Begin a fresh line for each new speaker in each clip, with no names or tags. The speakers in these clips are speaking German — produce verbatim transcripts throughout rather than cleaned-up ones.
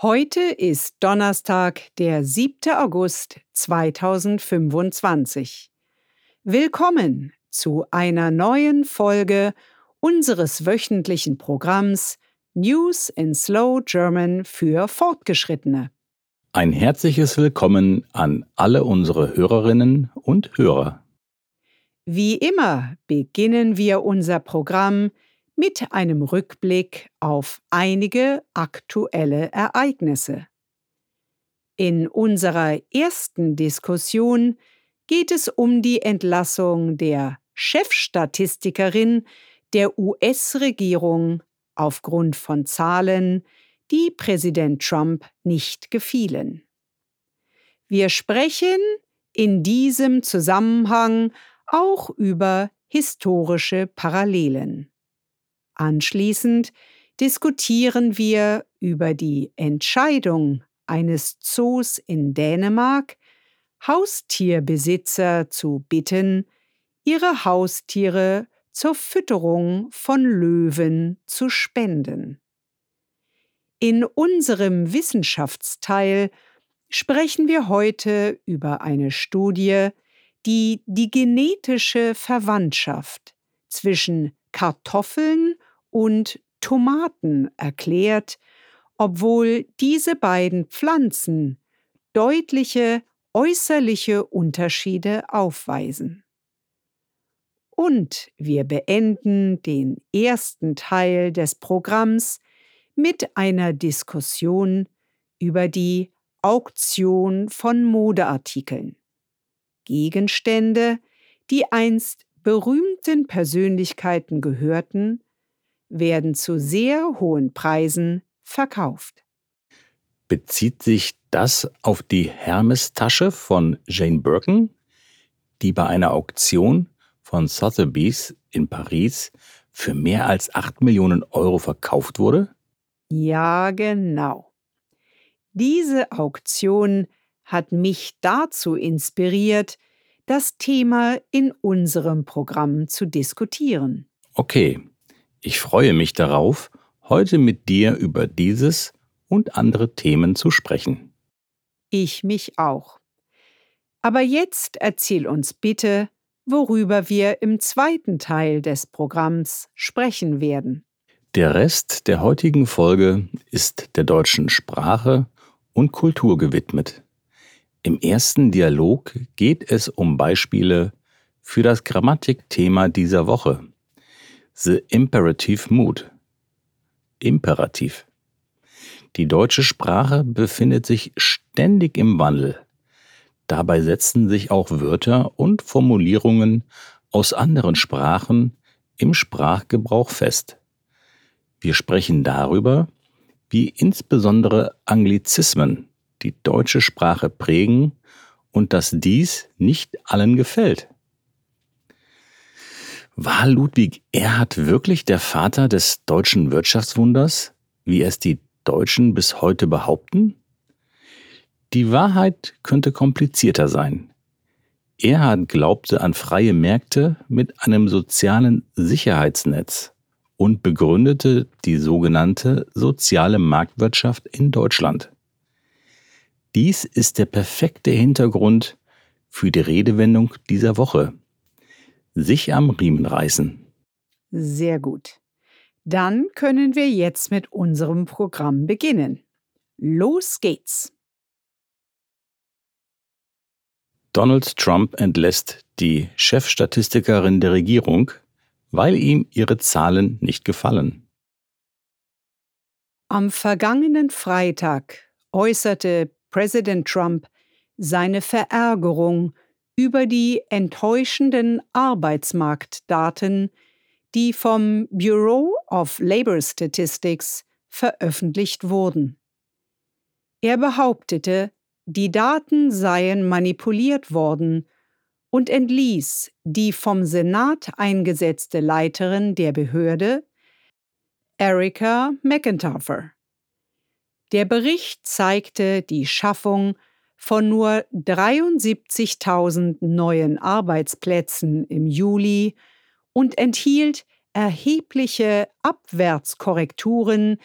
Heute ist Donnerstag, der siebter August zweitausendfünfundzwanzig. Willkommen zu einer neuen Folge unseres wöchentlichen Programms News in Slow German für Fortgeschrittene.
Ein herzliches Willkommen an alle unsere Hörerinnen und Hörer.
Wie immer beginnen wir unser Programm mit einem Rückblick auf einige aktuelle Ereignisse. In unserer ersten Diskussion geht es um die Entlassung der Chefstatistikerin der U S-Regierung aufgrund von Zahlen, die Präsident Trump nicht gefielen. Wir sprechen in diesem Zusammenhang auch über historische Parallelen. Anschließend diskutieren wir über die Entscheidung eines Zoos in Dänemark, Haustierbesitzer zu bitten, ihre Haustiere zur Fütterung von Löwen zu spenden. In unserem Wissenschaftsteil sprechen wir heute über eine Studie, die die genetische Verwandtschaft zwischen Kartoffeln und Tomaten erklärt, obwohl diese beiden Pflanzen deutliche äußerliche Unterschiede aufweisen. Und wir beenden den ersten Teil des Programms mit einer Diskussion über die Auktion von Modeartikeln. Gegenstände, die einst berühmten Persönlichkeiten gehörten, werden zu sehr hohen Preisen verkauft.
Bezieht sich das auf die Hermes-Tasche von Jane Birkin, die bei einer Auktion von Sotheby's in Paris für mehr als acht Millionen Euro verkauft wurde?
Ja, genau. Diese Auktion hat mich dazu inspiriert, das Thema in unserem Programm zu diskutieren.
Okay, ich freue mich darauf, heute mit dir über dieses und andere Themen zu sprechen.
Ich mich auch. Aber jetzt erzähl uns bitte, worüber wir im zweiten Teil des Programms sprechen werden.
Der Rest der heutigen Folge ist der deutschen Sprache und Kultur gewidmet. Im ersten Dialog geht es um Beispiele für das Grammatikthema dieser Woche. The Imperative Mood. Imperativ. Die deutsche Sprache befindet sich ständig im Wandel. Dabei setzen sich auch Wörter und Formulierungen aus anderen Sprachen im Sprachgebrauch fest. Wir sprechen darüber, wie insbesondere Anglizismen die deutsche Sprache prägen und dass dies nicht allen gefällt. War Ludwig Erhard wirklich der Vater des deutschen Wirtschaftswunders, wie es die Deutschen bis heute behaupten? Die Wahrheit könnte komplizierter sein. Erhard glaubte an freie Märkte mit einem sozialen Sicherheitsnetz und begründete die sogenannte soziale Marktwirtschaft in Deutschland. Dies ist der perfekte Hintergrund für die Redewendung dieser Woche. Sich am Riemen reißen.
Sehr gut. Dann können wir jetzt mit unserem Programm beginnen. Los geht's!
Donald Trump entlässt die Chefstatistikerin der Regierung, weil ihm ihre Zahlen nicht gefallen.
Am vergangenen Freitag äußerte Präsident Trump seine Verärgerung über die enttäuschenden Arbeitsmarktdaten, die vom Bureau of Labor Statistics veröffentlicht wurden. Er behauptete, die Daten seien manipuliert worden und entließ die vom Senat eingesetzte Leiterin der Behörde, Erica McEntire. Der Bericht zeigte die Schaffung von nur dreiundsiebzigtausend neuen Arbeitsplätzen im Juli und enthielt erhebliche Abwärtskorrekturen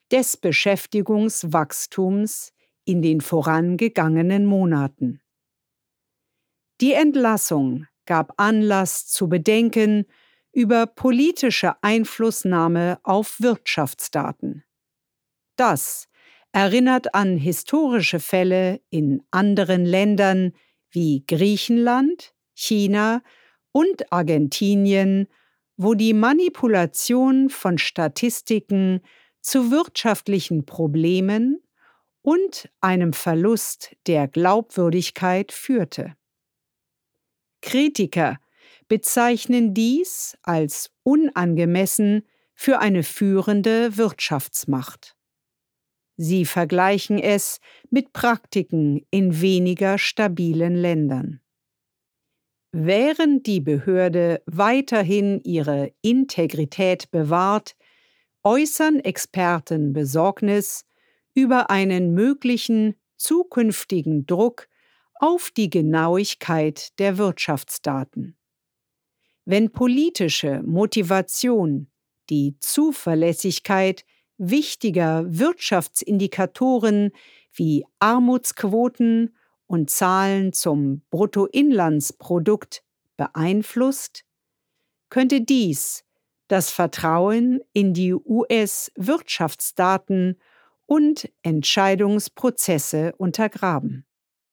des Beschäftigungswachstums in den vorangegangenen Monaten. Die Entlassung gab Anlass zu Bedenken über politische Einflussnahme auf Wirtschaftsdaten. Das erinnert an historische Fälle in anderen Ländern wie Griechenland, China und Argentinien, wo die Manipulation von Statistiken zu wirtschaftlichen Problemen und einem Verlust der Glaubwürdigkeit führte. Kritiker bezeichnen dies als unangemessen für eine führende Wirtschaftsmacht. Sie vergleichen es mit Praktiken in weniger stabilen Ländern. Während die Behörde weiterhin ihre Integrität bewahrt, äußern Experten Besorgnis über einen möglichen zukünftigen Druck auf die Genauigkeit der Wirtschaftsdaten. Wenn politische Motivation die Zuverlässigkeit wichtiger Wirtschaftsindikatoren wie Armutsquoten und Zahlen zum Bruttoinlandsprodukt beeinflusst, könnte dies das Vertrauen in die U S-Wirtschaftsdaten und Entscheidungsprozesse untergraben.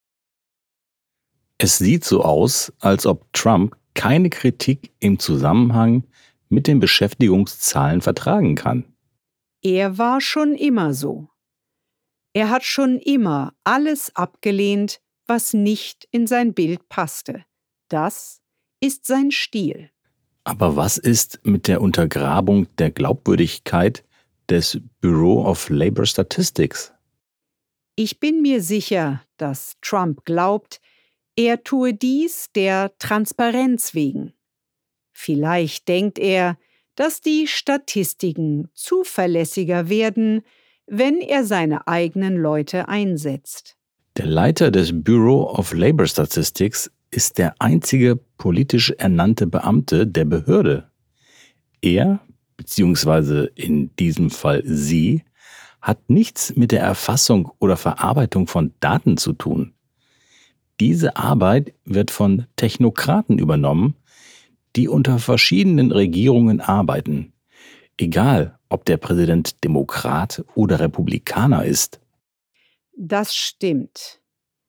Es sieht so aus, als ob Trump keine Kritik im Zusammenhang mit den Beschäftigungszahlen vertragen kann.
Er war schon immer so. Er hat schon immer alles abgelehnt, was nicht in sein Bild passte. Das ist sein Stil.
Aber was ist mit der Untergrabung der Glaubwürdigkeit des Bureau of Labor Statistics?
Ich bin mir sicher, dass Trump glaubt, er tue dies der Transparenz wegen. Vielleicht denkt er, dass die Statistiken zuverlässiger werden, wenn er seine eigenen Leute einsetzt.
Der Leiter des Bureau of Labor Statistics ist der einzige politisch ernannte Beamte der Behörde. Er, beziehungsweise in diesem Fall sie, hat nichts mit der Erfassung oder Verarbeitung von Daten zu tun. Diese Arbeit wird von Technokraten übernommen, die unter verschiedenen Regierungen arbeiten, egal ob der Präsident Demokrat oder Republikaner ist.
Das stimmt.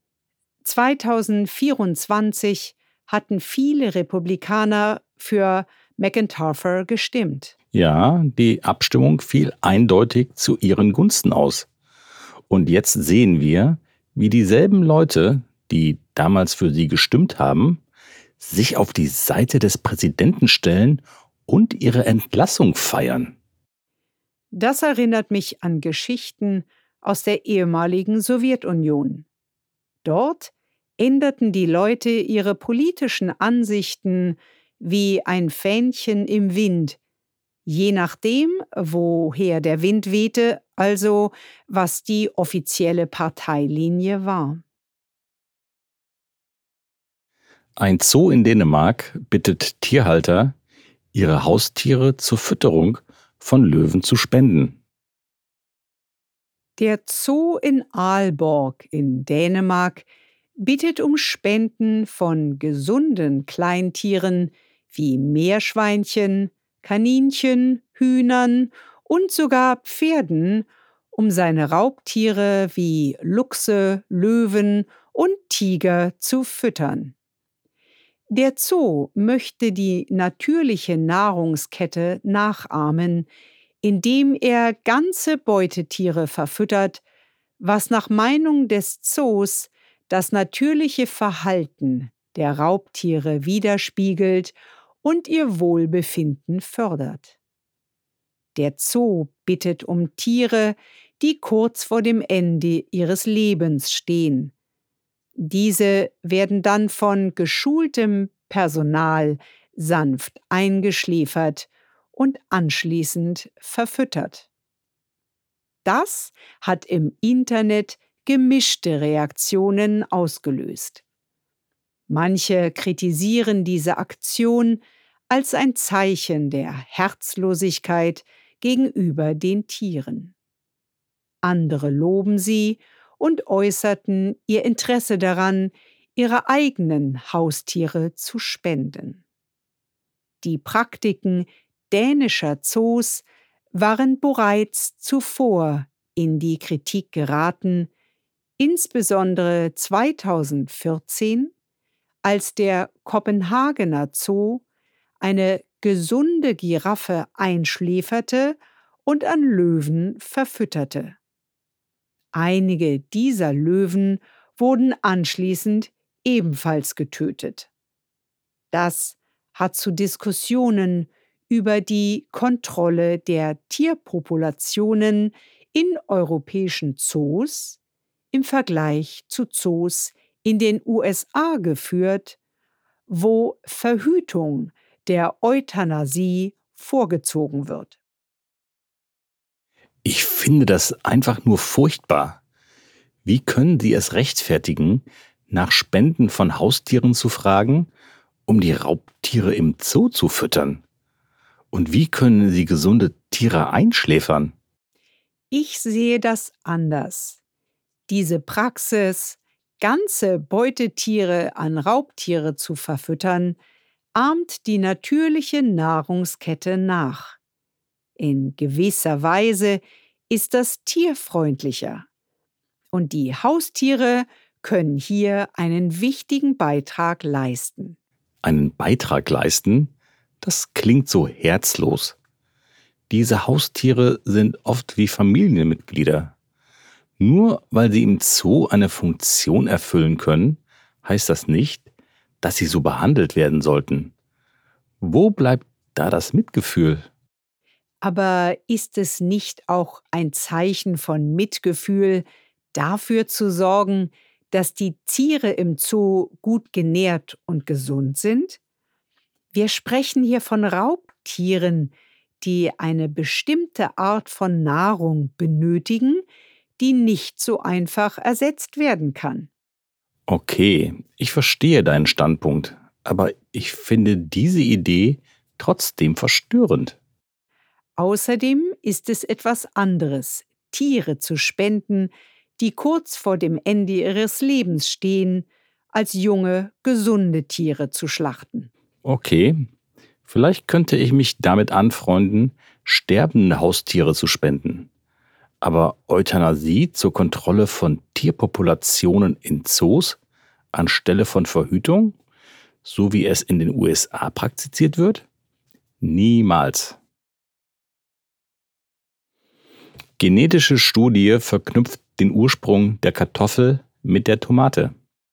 zweitausendvierundzwanzig hatten viele Republikaner für McIntyre gestimmt.
Ja, die Abstimmung fiel eindeutig zu ihren Gunsten aus. Und jetzt sehen wir, wie dieselben Leute, die damals für sie gestimmt haben, sich auf die Seite des Präsidenten stellen und ihre Entlassung feiern.
Das erinnert mich an Geschichten aus der ehemaligen Sowjetunion. Dort änderten die Leute ihre politischen Ansichten wie ein Fähnchen im Wind, je nachdem, woher der Wind wehte, also was die offizielle Parteilinie war.
Ein Zoo in Dänemark bittet Tierhalter, ihre Haustiere zur Fütterung von Löwen zu spenden.
Der Zoo in Aalborg in Dänemark bittet um Spenden von gesunden Kleintieren wie Meerschweinchen, Kaninchen, Hühnern und sogar Pferden, um seine Raubtiere wie Luchse, Löwen und Tiger zu füttern. Der Zoo möchte die natürliche Nahrungskette nachahmen, indem er ganze Beutetiere verfüttert, was nach Meinung des Zoos das natürliche Verhalten der Raubtiere widerspiegelt und ihr Wohlbefinden fördert. Der Zoo bittet um Tiere, die kurz vor dem Ende ihres Lebens stehen. Diese werden dann von geschultem Personal sanft eingeschläfert und anschließend verfüttert. Das hat im Internet gemischte Reaktionen ausgelöst. Manche kritisieren diese Aktion als ein Zeichen der Herzlosigkeit gegenüber den Tieren. andere loben sie und äußerten ihr Interesse daran, ihre eigenen Haustiere zu spenden. Die Praktiken dänischer Zoos waren bereits zuvor in die Kritik geraten, insbesondere zweitausendvierzehn, als der Kopenhagener Zoo eine gesunde Giraffe einschläferte und an Löwen verfütterte. Einige dieser Löwen wurden anschließend ebenfalls getötet. Das hat zu Diskussionen über die Kontrolle der Tierpopulationen in europäischen Zoos im Vergleich zu Zoos in den U S A geführt, wo Verhütung der Euthanasie vorgezogen wird.
Ich finde das einfach nur furchtbar. Wie können Sie es rechtfertigen, nach Spenden von Haustieren zu fragen, um die Raubtiere im Zoo zu füttern? Und wie können Sie gesunde Tiere einschläfern?
Ich sehe das anders. Diese Praxis, ganze Beutetiere an Raubtiere zu verfüttern, ahmt die natürliche Nahrungskette nach. In gewisser Weise ist das tierfreundlicher. Und die Haustiere können hier einen wichtigen Beitrag leisten.
Einen Beitrag leisten? Das klingt so herzlos. Diese Haustiere sind oft wie Familienmitglieder. Nur weil sie im Zoo eine Funktion erfüllen können, heißt das nicht, dass sie so behandelt werden sollten. Wo bleibt da das Mitgefühl?
Aber ist es nicht auch ein Zeichen von Mitgefühl, dafür zu sorgen, dass die Tiere im Zoo gut genährt und gesund sind? Wir sprechen hier von Raubtieren, die eine bestimmte Art von Nahrung benötigen, die nicht so einfach ersetzt werden kann.
Okay, ich verstehe deinen Standpunkt, aber ich finde diese Idee trotzdem verstörend.
Außerdem ist es etwas anderes, Tiere zu spenden, die kurz vor dem Ende ihres Lebens stehen, als junge, gesunde Tiere zu schlachten.
Okay, vielleicht könnte ich mich damit anfreunden, sterbende Haustiere zu spenden. Aber Euthanasie zur Kontrolle von Tierpopulationen in Zoos anstelle von Verhütung, so wie es in den U S A praktiziert wird? Niemals. Genetische Studie verknüpft den Ursprung der Kartoffel mit der Tomate.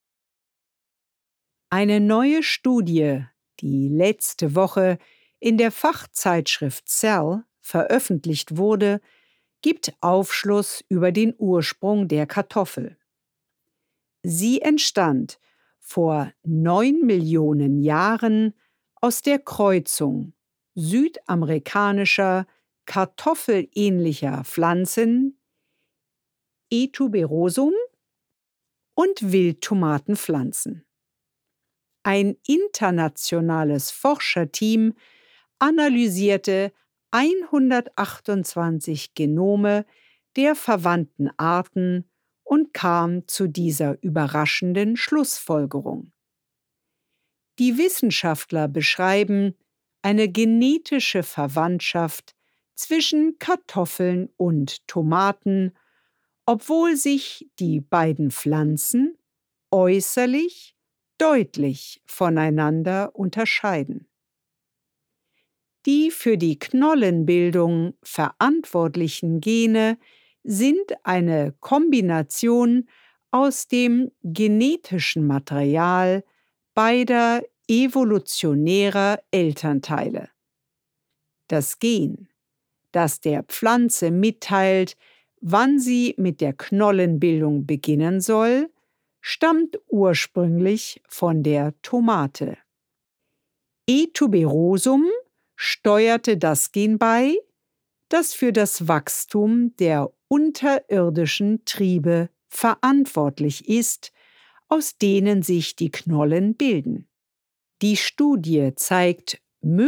Eine neue Studie, die letzte Woche in der Fachzeitschrift Cell veröffentlicht wurde, gibt Aufschluss über den Ursprung der Kartoffel. Sie entstand vor neun Millionen Jahren aus der Kreuzung südamerikanischer kartoffelähnlicher Pflanzen E. tuberosum und Wildtomatenpflanzen. Ein internationales Forscherteam analysierte hundertachtundzwanzig Genome der verwandten Arten und kam zu dieser überraschenden Schlussfolgerung. Die Wissenschaftler beschreiben eine genetische Verwandtschaft zwischen Kartoffeln und Tomaten, obwohl sich die beiden Pflanzen äußerlich deutlich voneinander unterscheiden. Die für die Knollenbildung verantwortlichen Gene sind eine Kombination aus dem genetischen Material beider evolutionärer Elternteile. Das Gen, das der Pflanze mitteilt, wann sie mit der Knollenbildung beginnen soll, stammt ursprünglich von der Tomate. E. tuberosum steuerte das Gen bei, das für das Wachstum der unterirdischen Triebe verantwortlich ist, aus denen sich die Knollen bilden. Die Studie zeigt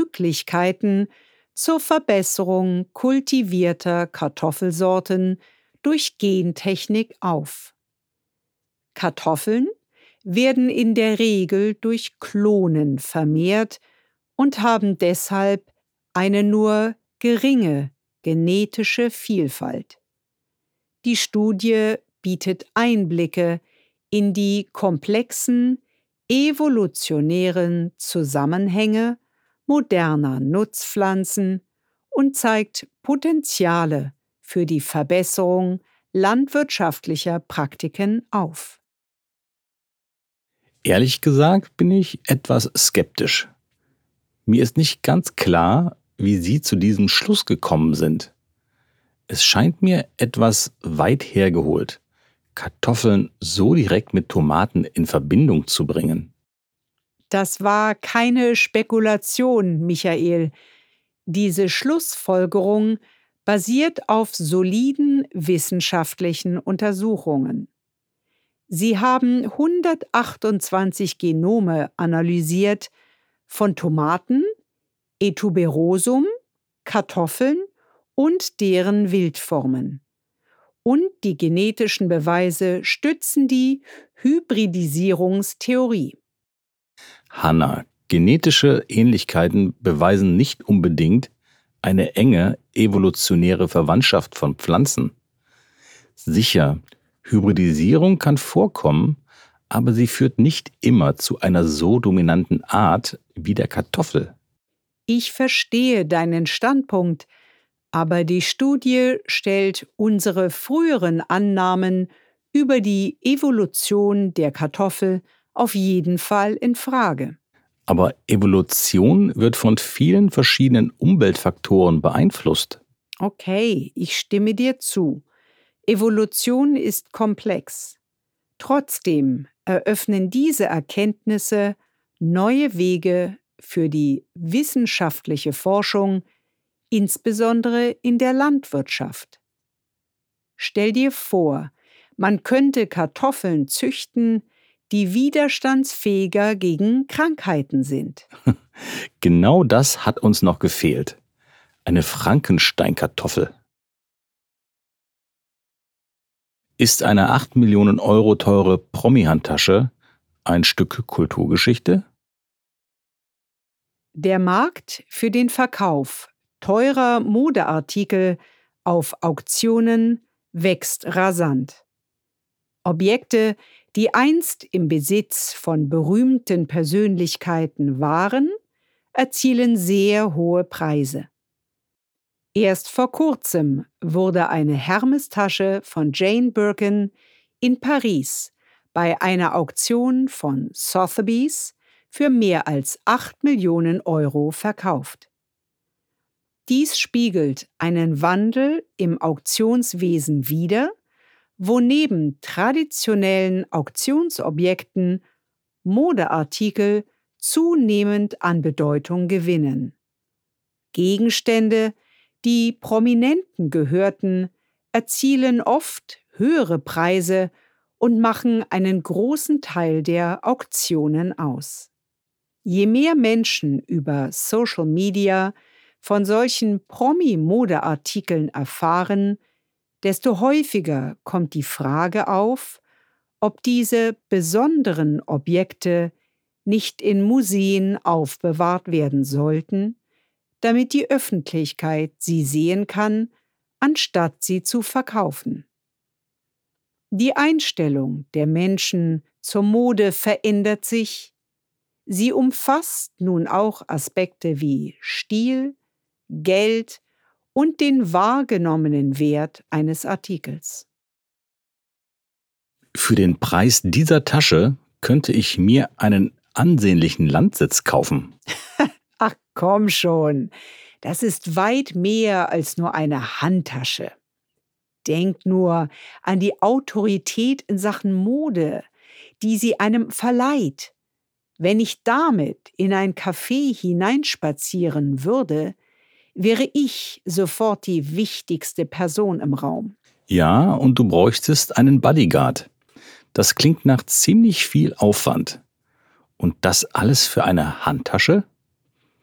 Möglichkeiten zur Verbesserung kultivierter Kartoffelsorten durch Gentechnik auf. Kartoffeln werden in der Regel durch Klonen vermehrt und haben deshalb eine nur geringe genetische Vielfalt. Die Studie bietet Einblicke in die komplexen evolutionären Zusammenhänge moderner Nutzpflanzen und zeigt Potenziale für die Verbesserung landwirtschaftlicher Praktiken auf.
Ehrlich gesagt bin ich etwas skeptisch. Mir ist nicht ganz klar, wie Sie zu diesem Schluss gekommen sind. Es scheint mir etwas weit hergeholt, Kartoffeln so direkt mit Tomaten in Verbindung zu bringen.
Das war keine Spekulation, Michael. Diese Schlussfolgerung basiert auf soliden wissenschaftlichen Untersuchungen. Sie haben hundertachtundzwanzig Genome analysiert von Tomaten, Etuberosum, Kartoffeln und deren Wildformen. Und die genetischen Beweise stützen die Hybridisierungstheorie.
Hanna, genetische Ähnlichkeiten beweisen nicht unbedingt eine enge evolutionäre Verwandtschaft von Pflanzen. Sicher, Hybridisierung kann vorkommen, aber sie führt nicht immer zu einer so dominanten Art wie der Kartoffel.
Ich verstehe deinen Standpunkt, aber die Studie stellt unsere früheren Annahmen über die Evolution der Kartoffel auf jeden Fall in Frage.
Aber Evolution wird von vielen verschiedenen Umweltfaktoren beeinflusst.
Okay, ich stimme dir zu. Evolution ist komplex. Trotzdem eröffnen diese Erkenntnisse neue Wege für die wissenschaftliche Forschung, insbesondere in der Landwirtschaft. Stell dir vor, man könnte Kartoffeln züchten, die widerstandsfähiger gegen Krankheiten sind.
Genau das hat uns noch gefehlt. Eine Frankenstein-Kartoffel. Ist eine acht Millionen Euro teure Promi-Handtasche ein Stück Kulturgeschichte?
Der Markt für den Verkauf teurer Modeartikel auf Auktionen wächst rasant. Objekte, die einst im Besitz von berühmten Persönlichkeiten waren, erzielen sehr hohe Preise. Erst vor kurzem wurde eine Hermes-Tasche von Jane Birkin in Paris bei einer Auktion von Sotheby's für mehr als acht Millionen Euro verkauft. Dies spiegelt einen Wandel im Auktionswesen wider, wo neben traditionellen Auktionsobjekten Modeartikel zunehmend an Bedeutung gewinnen. Gegenstände, die Prominenten gehörten, erzielen oft höhere Preise und machen einen großen Teil der Auktionen aus. Je mehr Menschen über Social Media von solchen Promi-Modeartikeln erfahren, desto häufiger kommt die Frage auf, ob diese besonderen Objekte nicht in Museen aufbewahrt werden sollten, damit die Öffentlichkeit sie sehen kann, anstatt sie zu verkaufen. Die Einstellung der Menschen zur Mode verändert sich. Sie umfasst nun auch Aspekte wie Stil, Geld und den wahrgenommenen Wert eines Artikels.
Für den Preis dieser Tasche könnte ich mir einen ansehnlichen Landsitz kaufen.
Ach komm schon, das ist weit mehr als nur eine Handtasche. Denk nur an die Autorität in Sachen Mode, die sie einem verleiht. Wenn ich damit in ein Café hineinspazieren würde, wäre ich sofort die wichtigste Person im Raum.
Ja, und du bräuchtest einen Bodyguard. Das klingt nach ziemlich viel Aufwand. Und das alles für eine Handtasche?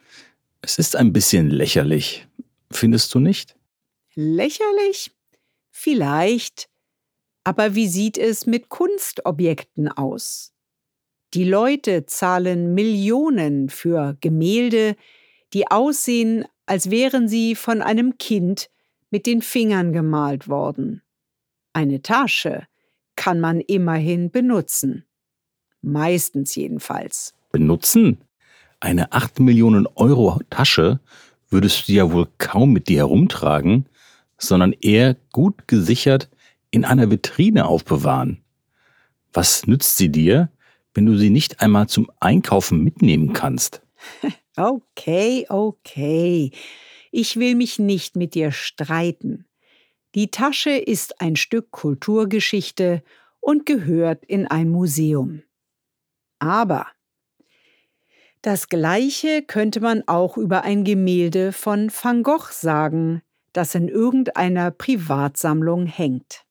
Es ist ein bisschen lächerlich, findest du nicht?
Lächerlich? Vielleicht, aber wie sieht es mit Kunstobjekten aus? Die Leute zahlen Millionen für Gemälde, die aussehen, als wären sie von einem Kind mit den Fingern gemalt worden. Eine Tasche kann man immerhin benutzen. Meistens jedenfalls.
Benutzen? Eine acht Millionen Euro Tasche würdest du ja wohl kaum mit dir herumtragen, sondern eher gut gesichert in einer Vitrine aufbewahren. Was nützt sie dir, wenn du sie nicht einmal zum Einkaufen mitnehmen kannst?
Okay, okay. Ich will mich nicht mit dir streiten. Die Tasche ist ein Stück Kulturgeschichte und gehört in ein Museum. Aber das Gleiche könnte man auch über ein Gemälde von Van Gogh sagen, das in irgendeiner Privatsammlung hängt.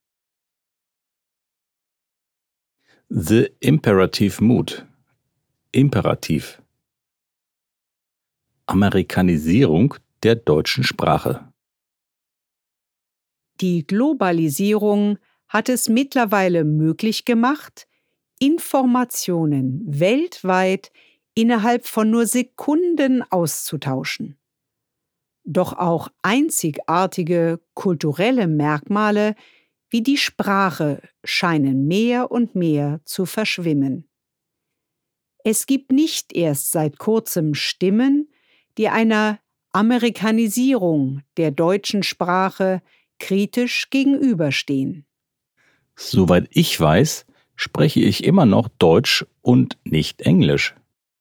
The Imperative Mood. Imperativ. Amerikanisierung der deutschen Sprache.
Die Globalisierung hat es mittlerweile möglich gemacht, Informationen weltweit innerhalb von nur Sekunden auszutauschen. Doch auch einzigartige kulturelle Merkmale wie die Sprache scheinen mehr und mehr zu verschwimmen. Es gibt nicht erst seit kurzem Stimmen, die einer Amerikanisierung der deutschen Sprache kritisch gegenüberstehen.
Soweit ich weiß, spreche ich immer noch Deutsch und nicht Englisch.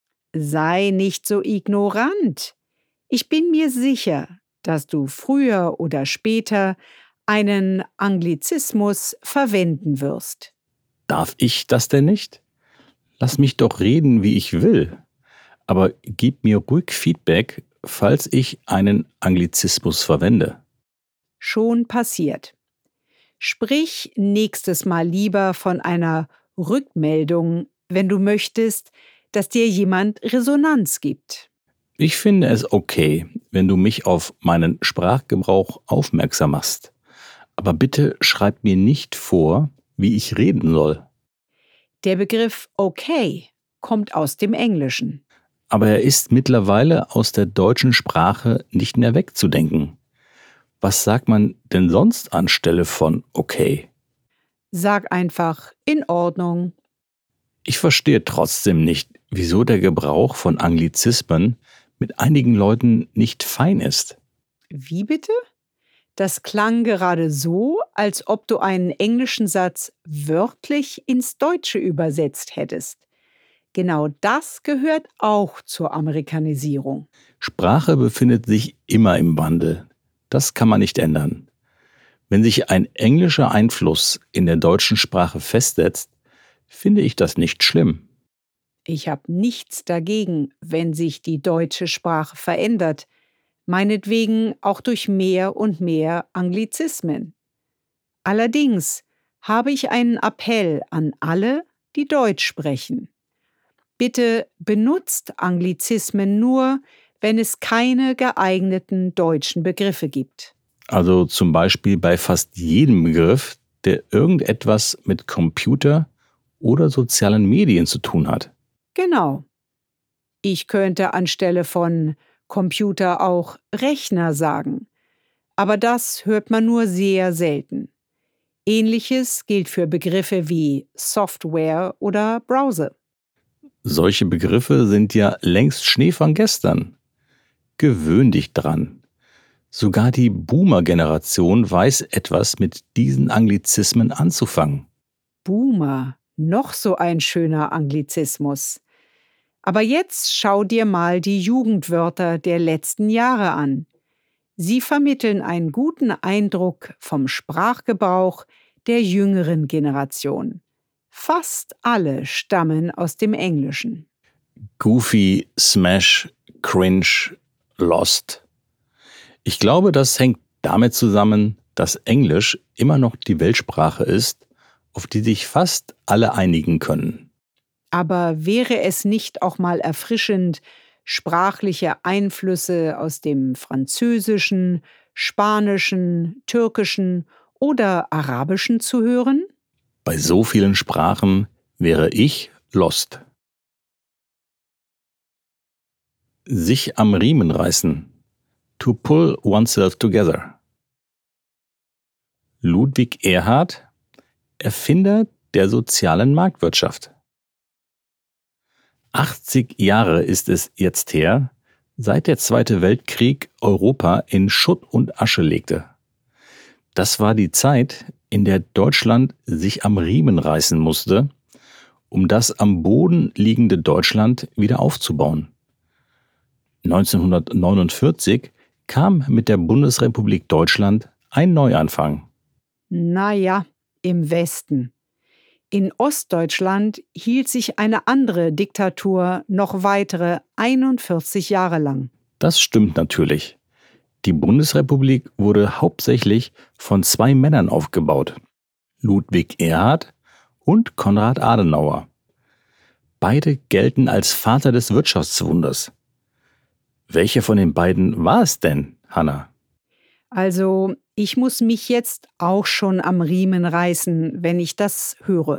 Sei nicht so ignorant. Ich bin mir sicher, dass du früher oder später einen Anglizismus verwenden wirst.
Darf ich das denn nicht? Lass mich doch reden, wie ich will. Aber gib mir ruhig Feedback, falls ich einen Anglizismus verwende.
Schon passiert. Sprich nächstes Mal lieber von einer Rückmeldung, wenn du möchtest, dass dir jemand Resonanz gibt.
Ich finde es okay, wenn du mich auf meinen Sprachgebrauch aufmerksam machst. Aber bitte schreib mir nicht vor, wie ich reden soll.
Der Begriff okay kommt aus dem Englischen.
Aber er ist mittlerweile aus der deutschen Sprache nicht mehr wegzudenken. Was sagt man denn sonst anstelle von okay?
Sag einfach in Ordnung.
Ich verstehe trotzdem nicht, wieso der Gebrauch von Anglizismen mit einigen Leuten nicht fein ist.
Wie bitte? Das klang gerade so, als ob du einen englischen Satz wörtlich ins Deutsche übersetzt hättest. Genau das gehört auch zur Amerikanisierung.
Sprache befindet sich immer im Wandel. Das kann man nicht ändern. Wenn sich ein englischer Einfluss in der deutschen Sprache festsetzt, finde ich das nicht schlimm.
Ich habe nichts dagegen, wenn sich die deutsche Sprache verändert, meinetwegen auch durch mehr und mehr Anglizismen. Allerdings habe ich einen Appell an alle, die Deutsch sprechen. Bitte benutzt Anglizismen nur, wenn es keine geeigneten deutschen Begriffe gibt.
Also zum Beispiel bei fast jedem Begriff, der irgendetwas mit Computer oder sozialen Medien zu tun hat.
Genau. Ich könnte anstelle von Computer auch Rechner sagen. Aber das hört man nur sehr selten. Ähnliches gilt für Begriffe wie Software oder Browser.
Solche Begriffe sind ja längst Schnee von gestern. Gewöhn dich dran. Sogar die Boomer-Generation weiß etwas mit diesen Anglizismen anzufangen.
Boomer, noch so ein schöner Anglizismus. Aber jetzt schau dir mal die Jugendwörter der letzten Jahre an. Sie vermitteln einen guten Eindruck vom Sprachgebrauch der jüngeren Generation. Fast alle stammen aus dem Englischen.
Goofy, Smash, Cringe, Lost. Ich glaube, das hängt damit zusammen, dass Englisch immer noch die Weltsprache ist, auf die sich fast alle einigen können.
Aber wäre es nicht auch mal erfrischend, sprachliche Einflüsse aus dem Französischen, Spanischen, Türkischen oder Arabischen zu hören?
Bei so vielen Sprachen wäre ich lost. Sich am Riemen reißen. To pull oneself together. Ludwig Erhard, Erfinder der sozialen Marktwirtschaft. achtzig Jahre ist es jetzt her, seit der Zweite Weltkrieg Europa in Schutt und Asche legte. Das war die Zeit, in der Deutschland sich am Riemen reißen musste, um das am Boden liegende Deutschland wieder aufzubauen. neunzehnhundertneunundvierzig kam mit der Bundesrepublik Deutschland ein Neuanfang.
Naja, im Westen. In Ostdeutschland hielt sich eine andere Diktatur noch weitere einundvierzig Jahre lang.
Das stimmt natürlich. Die Bundesrepublik wurde hauptsächlich von zwei Männern aufgebaut: Ludwig Erhard und Konrad Adenauer. Beide gelten als Vater des Wirtschaftswunders. Welcher von den beiden war es denn, Hanna?
Also, ich muss mich jetzt auch schon am Riemen reißen, wenn ich das höre.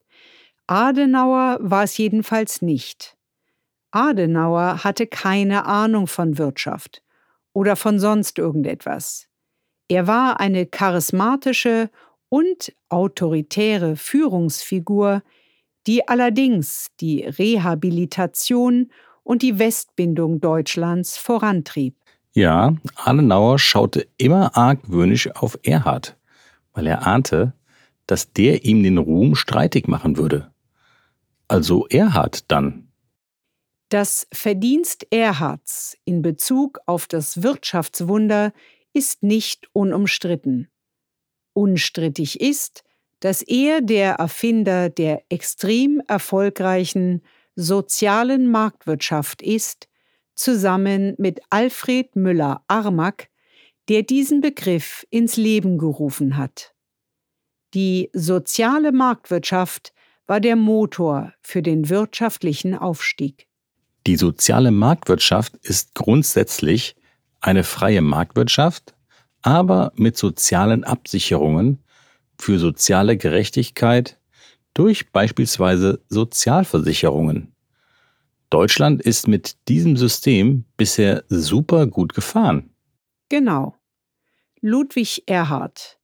Adenauer war es jedenfalls nicht. Adenauer hatte keine Ahnung von Wirtschaft oder von sonst irgendetwas. Er war eine charismatische und autoritäre Führungsfigur, die allerdings die Rehabilitation und die Westbindung Deutschlands vorantrieb.
Ja, Adenauer schaute immer argwöhnisch auf Erhard, weil er ahnte, dass der ihm den Ruhm streitig machen würde. Also Erhard dann.
Das Verdienst Erhards in Bezug auf das Wirtschaftswunder ist nicht unumstritten. Unstrittig ist, dass er der Erfinder der extrem erfolgreichen sozialen Marktwirtschaft ist, zusammen mit Alfred Müller-Armack, der diesen Begriff ins Leben gerufen hat. Die soziale Marktwirtschaft war der Motor für den wirtschaftlichen Aufstieg.
Die soziale Marktwirtschaft ist grundsätzlich eine freie Marktwirtschaft, aber mit sozialen Absicherungen für soziale Gerechtigkeit durch beispielsweise Sozialversicherungen. Deutschland ist mit diesem System bisher super gut gefahren.
Genau. Ludwig Erhard,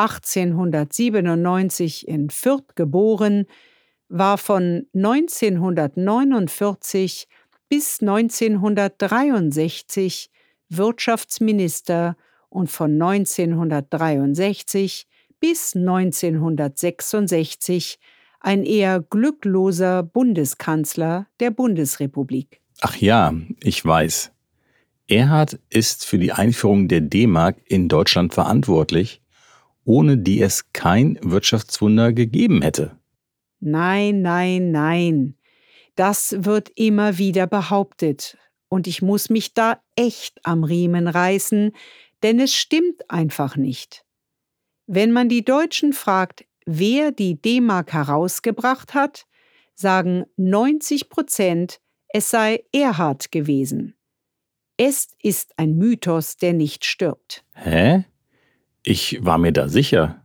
achtzehnhundertsiebenundneunzig in Fürth geboren, war von neunzehnhundertneunundvierzig bis neunzehnhundertdreiundsechzig Wirtschaftsminister und von neunzehnhundertdreiundsechzig bis neunzehnhundertsechsundsechzig ein eher glückloser Bundeskanzler der Bundesrepublik.
Ach ja, ich weiß. Erhard ist für die Einführung der D-Mark in Deutschland verantwortlich, ohne die es kein Wirtschaftswunder gegeben hätte.
Nein, nein, nein. Das wird immer wieder behauptet. Und ich muss mich da echt am Riemen reißen, denn es stimmt einfach nicht. Wenn man die Deutschen fragt, wer die D-Mark herausgebracht hat, sagen neunzig Prozent, es sei Erhard gewesen. Es ist ein Mythos, der nicht stirbt.
Hä? Ich war mir da sicher.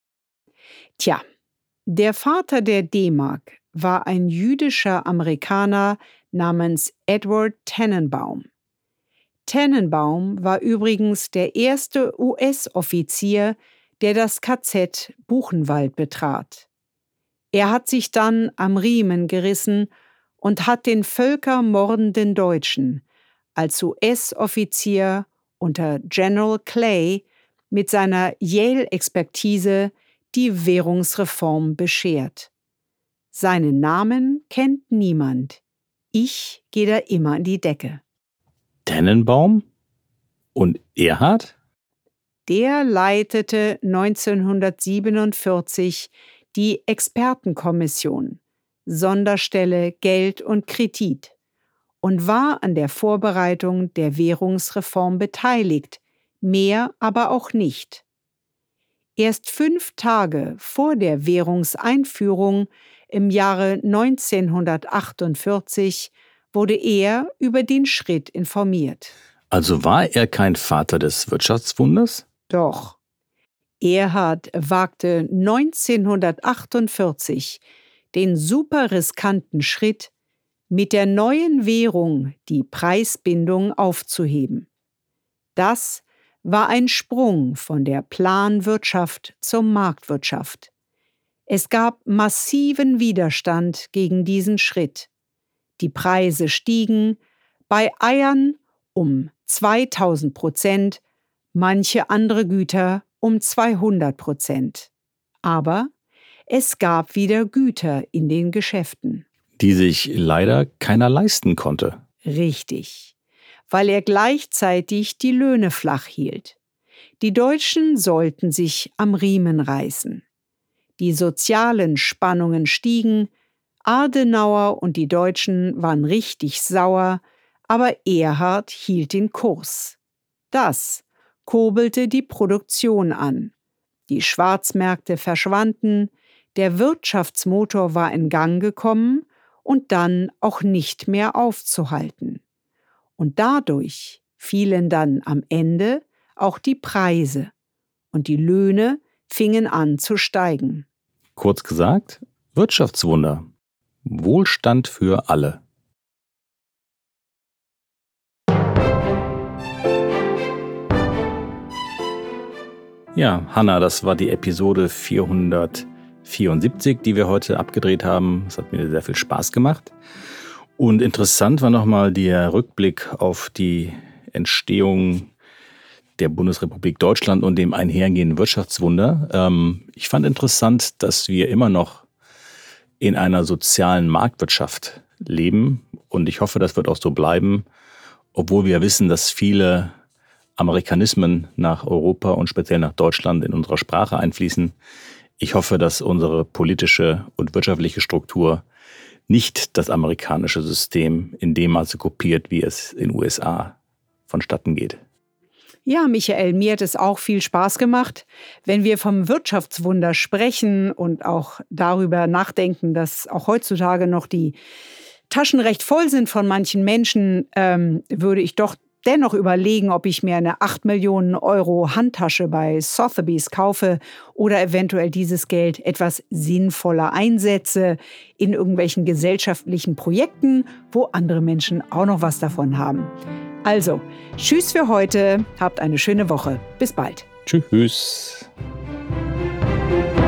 Tja, der Vater der D-Mark war ein jüdischer Amerikaner namens Edward Tannenbaum. Tannenbaum war übrigens der erste U S-Offizier, der das K Z Buchenwald betrat. Er hat sich dann am Riemen gerissen und hat den völkermordenden Deutschen als U S-Offizier unter General Clay mit seiner Yale-Expertise die Währungsreform beschert. Seinen Namen kennt niemand. Ich gehe da immer an die Decke.
Tannenbaum? Und Erhard?
Der leitete neunzehnhundertsiebenundvierzig die Expertenkommission, Sonderstelle Geld und Kredit, und war an der Vorbereitung der Währungsreform beteiligt, mehr aber auch nicht. Erst fünf Tage vor der Währungseinführung im Jahre neunzehnhundertachtundvierzig wurde er über den Schritt informiert.
Also war er kein Vater des Wirtschaftswunders?
Doch. Erhard wagte neunzehnhundertachtundvierzig den super riskanten Schritt, mit der neuen Währung die Preisbindung aufzuheben. Das war ein Sprung von der Planwirtschaft zur Marktwirtschaft. Es gab massiven Widerstand gegen diesen Schritt. Die Preise stiegen, bei Eiern um zweitausend Prozent, manche andere Güter um zweihundert Prozent. Aber es gab wieder Güter in den Geschäften.
Die sich leider keiner leisten konnte.
Richtig, weil er gleichzeitig die Löhne flach hielt. Die Deutschen sollten sich am Riemen reißen. Die sozialen Spannungen stiegen, Adenauer und die Deutschen waren richtig sauer, aber Erhard hielt den Kurs. Das kurbelte die Produktion an. Die Schwarzmärkte verschwanden, der Wirtschaftsmotor war in Gang gekommen und dann auch nicht mehr aufzuhalten. Und dadurch fielen dann am Ende auch die Preise und die Löhne fingen an zu steigen.
Kurz gesagt, Wirtschaftswunder. Wohlstand für alle. Ja, Hanna, das war die Episode vierhundertvierundsiebzig, die wir heute abgedreht haben. Es hat mir sehr viel Spaß gemacht. Und interessant war nochmal der Rückblick auf die Entstehung der Bundesrepublik Deutschland und dem einhergehenden Wirtschaftswunder. Ähm, ich fand interessant, dass wir immer noch in einer sozialen Marktwirtschaft leben. Und ich hoffe, das wird auch so bleiben, obwohl wir wissen, dass viele Amerikanismen nach Europa und speziell nach Deutschland in unserer Sprache einfließen. Ich hoffe, dass unsere politische und wirtschaftliche Struktur nicht das amerikanische System in dem Maße kopiert, wie es in den U S A vonstatten geht.
Ja, Michael, mir hat es auch viel Spaß gemacht. Wenn wir vom Wirtschaftswunder sprechen und auch darüber nachdenken, dass auch heutzutage noch die Taschen recht voll sind von manchen Menschen, ähm, würde ich doch dennoch überlegen, ob ich mir eine acht Millionen Euro Handtasche bei Sotheby's kaufe oder eventuell dieses Geld etwas sinnvoller einsetze in irgendwelchen gesellschaftlichen Projekten, wo andere Menschen auch noch was davon haben. Also, tschüss für heute, habt eine schöne Woche. Bis bald.
Tschüss.